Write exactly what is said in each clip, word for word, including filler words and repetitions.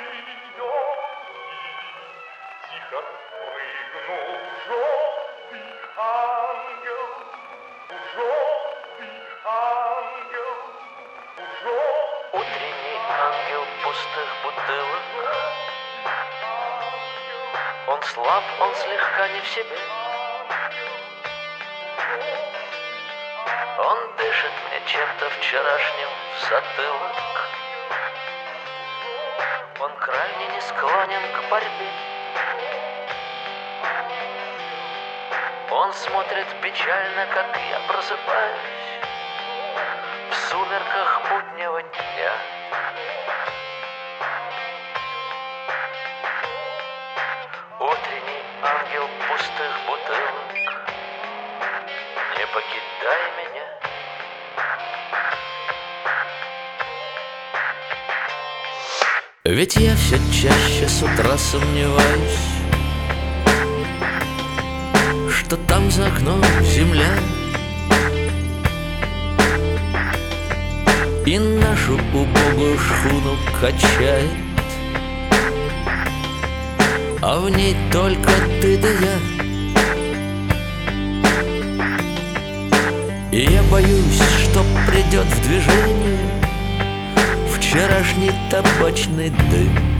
Тихо прыгнул желтый ангел, желтый ангел, желтый. Утренний ангел пустых бутылок. Он слаб, он слегка не в себе. Он дышит мне чем-то вчерашним в затылок. Он крайне не склонен к борьбе. Он смотрит печально, как я просыпаюсь в сумерках буднего дня. Утренний ангел пустых бутылок, не покидай меня. Ведь я все чаще с утра сомневаюсь, что там за окном земля и нашу убогую шхуну качает, а в ней только ты да я. И я боюсь, что придет в движение вчерашний табачный дым.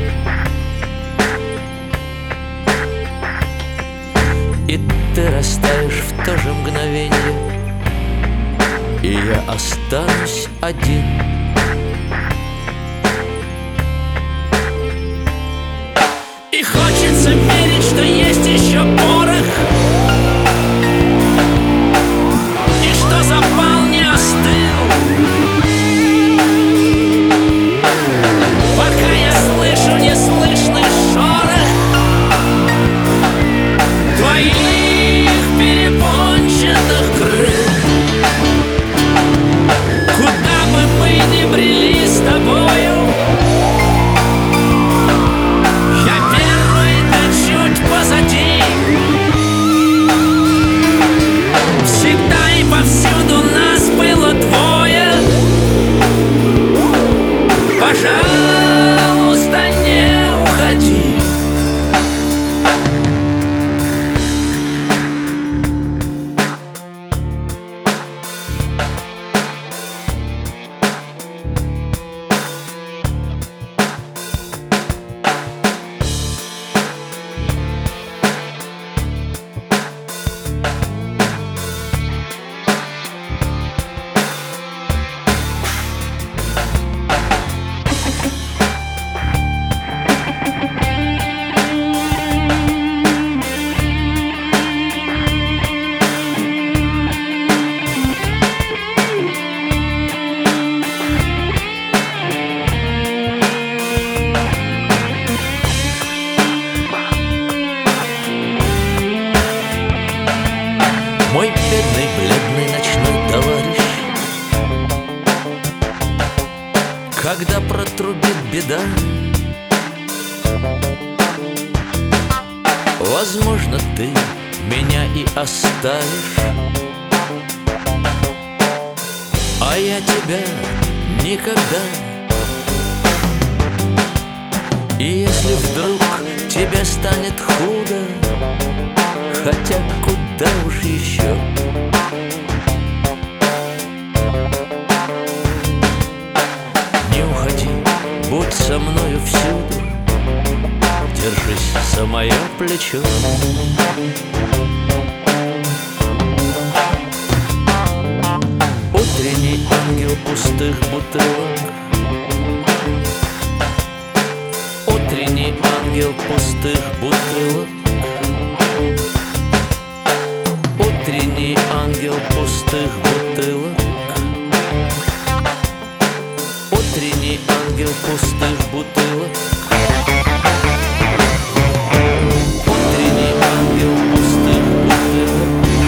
И ты растаешь в то же мгновенье, и я останусь один. И хочется верить, что есть еще порох, и что запал не остыл, пока я слышу неслышный шорох твоих перепончатых крыл. Куда бы мы ни брели с тобою, я первый, ты чуть позади. Всегда и повсюду нас было двое. Пожалуйста, не уходи. Мой бедный, бледный ночной товарищ, когда протрубит беда, возможно, ты меня и оставишь, а я тебя никогда. И если вдруг тебе станет худо, хотя куда уж еще, не уходи, будь со мною всюду, держись за мое плечо. Утренний ангел пустых бутылок, утренний ангел пустых бутылок, утренний ангел пустых бутылок, утренний ангел пустых бутылок, утренний ангел пустых бутылок,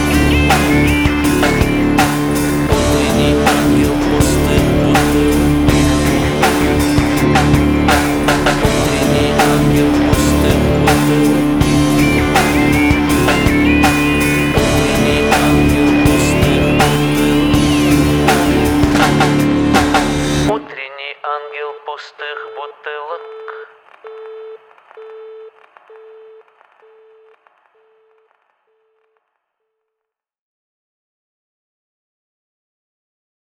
утренний ангел пустых бутылок, утренний ангел пустых бутылок. ангел пустых бутылок.